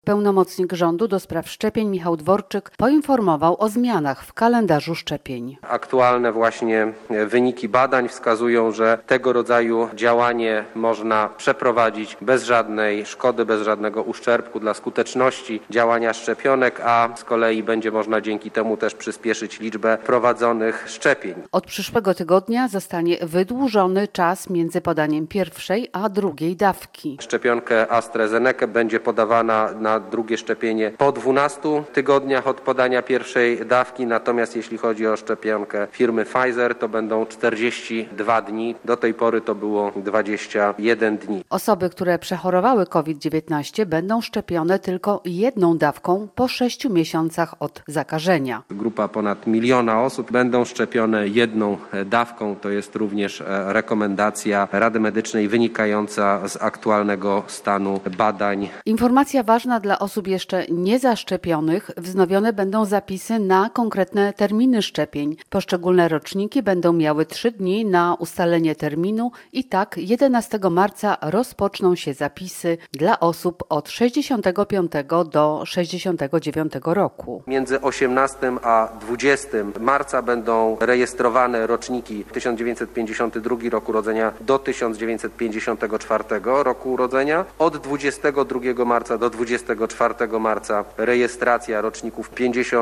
Pełnomocnik rządu do spraw szczepień Michał Dworczyk poinformował o zmianach w kalendarzu szczepień. Aktualne właśnie wyniki badań wskazują, że tego rodzaju działanie można przeprowadzić bez żadnej szkody, bez żadnego uszczerbku dla skuteczności działania szczepionek, a z kolei będzie można dzięki temu też przyspieszyć liczbę prowadzonych szczepień. Od przyszłego tygodnia zostanie wydłużony czas między podaniem pierwszej a drugiej dawki. Szczepionkę AstraZeneca będzie podawana na drugie szczepienie po 12 tygodniach od podania pierwszej dawki, natomiast jeśli chodzi o szczepionkę firmy Pfizer, to będą 42 dni. Do tej pory to było 21 dni. Osoby, które przechorowały COVID-19 będą szczepione tylko jedną dawką po 6 miesiącach od zakażenia. Grupa ponad 1 miliona osób będą szczepione jedną dawką. To jest również rekomendacja Rady Medycznej wynikająca z aktualnego stanu badań. Informacja ważna dla osób jeszcze niezaszczepionych. Wznowione będą zapisy na konkretne terminy szczepień. Poszczególne roczniki będą miały 3 dni na ustalenie terminu i tak 11 marca rozpoczną się zapisy dla osób od 65 do 69 roku. Między 18 a 20 marca będą rejestrowane roczniki 1952 roku urodzenia do 1954 roku urodzenia. Od 22 marca do 24 marca rejestracja roczników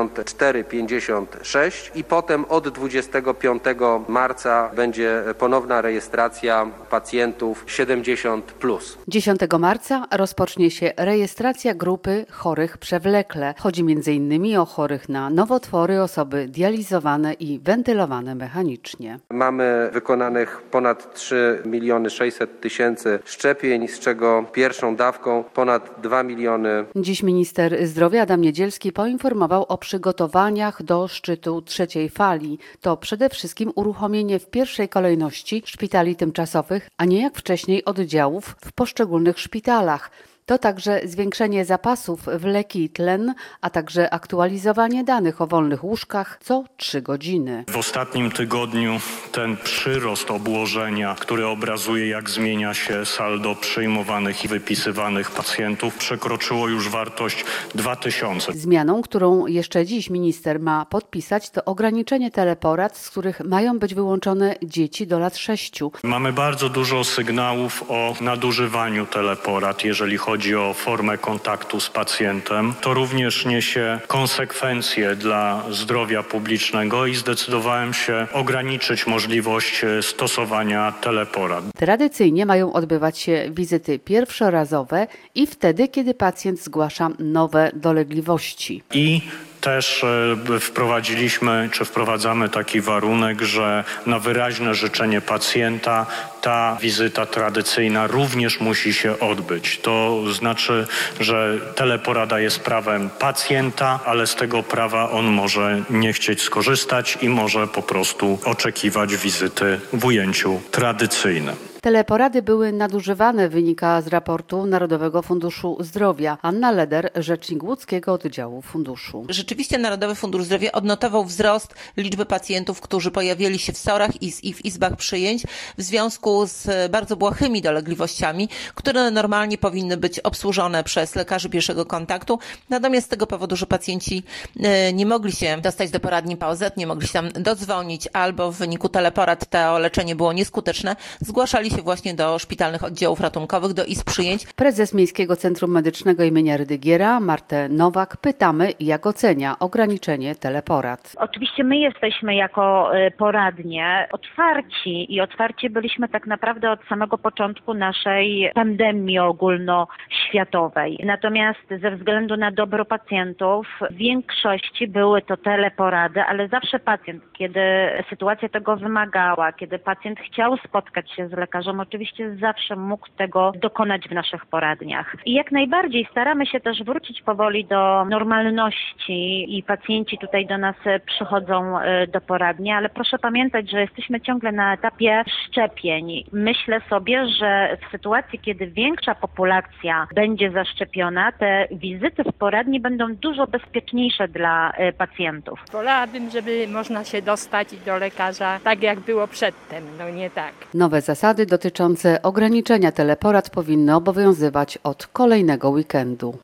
54-56 i potem od 25 marca będzie ponowna rejestracja pacjentów 70+. 10 marca rozpocznie się rejestracja grupy chorych przewlekle. Chodzi m.in. o chorych na nowotwory, osoby dializowane i wentylowane mechanicznie. Mamy wykonanych ponad 3 600 000 szczepień, z czego pierwszą dawką ponad 2 miliony. Dziś minister zdrowia Adam Niedzielski poinformował o przygotowaniach do szczytu trzeciej fali. To przede wszystkim uruchomienie w pierwszej kolejności szpitali tymczasowych, a nie jak wcześniej oddziałów w poszczególnych szpitalach. To także zwiększenie zapasów w leki i tlen, a także aktualizowanie danych o wolnych łóżkach co 3 godziny. W ostatnim tygodniu ten przyrost obłożenia, który obrazuje, jak zmienia się saldo przyjmowanych i wypisywanych pacjentów, przekroczyło już wartość 2000. Zmianą, którą jeszcze dziś minister ma podpisać, to ograniczenie teleporad, z których mają być wyłączone dzieci do lat 6. Mamy bardzo dużo sygnałów o nadużywaniu teleporad, jeżeli chodzi o formę kontaktu z pacjentem. To również niesie konsekwencje dla zdrowia publicznego i zdecydowałem się ograniczyć możliwość stosowania teleporad. Tradycyjnie mają odbywać się wizyty pierwszorazowe i wtedy, kiedy pacjent zgłasza nowe dolegliwości. I też wprowadzamy taki warunek, że na wyraźne życzenie pacjenta ta wizyta tradycyjna również musi się odbyć. To znaczy, że teleporada jest prawem pacjenta, ale z tego prawa on może nie chcieć skorzystać i może po prostu oczekiwać wizyty w ujęciu tradycyjnym. Teleporady były nadużywane, wynika z raportu Narodowego Funduszu Zdrowia. Anna Leder, rzecznik łódzkiego oddziału funduszu. Rzeczywiście Narodowy Fundusz Zdrowia odnotował wzrost liczby pacjentów, którzy pojawili się w SOR-ach i w izbach przyjęć w związku z bardzo błahymi dolegliwościami, które normalnie powinny być obsłużone przez lekarzy pierwszego kontaktu. Natomiast z tego powodu, że pacjenci nie mogli się dostać do poradni POZ, nie mogli się tam dodzwonić albo w wyniku teleporad to leczenie było nieskuteczne, zgłaszali się właśnie do szpitalnych oddziałów ratunkowych, do izb przyjęć. Prezes Miejskiego Centrum Medycznego im. Rydygiera, Martę Nowak, pytamy, jak ocenia ograniczenie teleporad. Oczywiście my jesteśmy jako poradnie otwarci byliśmy tak naprawdę od samego początku naszej pandemii ogólnoświatowej. Natomiast ze względu na dobro pacjentów w większości były to teleporady, ale zawsze pacjent, kiedy sytuacja tego wymagała, kiedy pacjent chciał spotkać się z lekarzem, oczywiście zawsze mógł tego dokonać w naszych poradniach. I jak najbardziej staramy się też wrócić powoli do normalności i pacjenci tutaj do nas przychodzą do poradni, ale proszę pamiętać, że jesteśmy ciągle na etapie szczepień. Myślę sobie, że w sytuacji, kiedy większa populacja będzie zaszczepiona, te wizyty w poradni będą dużo bezpieczniejsze dla pacjentów. Wolałabym, żeby można się dostać do lekarza tak, jak było przedtem, nie tak. Nowe zasady dotyczące ograniczenia teleporad powinny obowiązywać od kolejnego weekendu.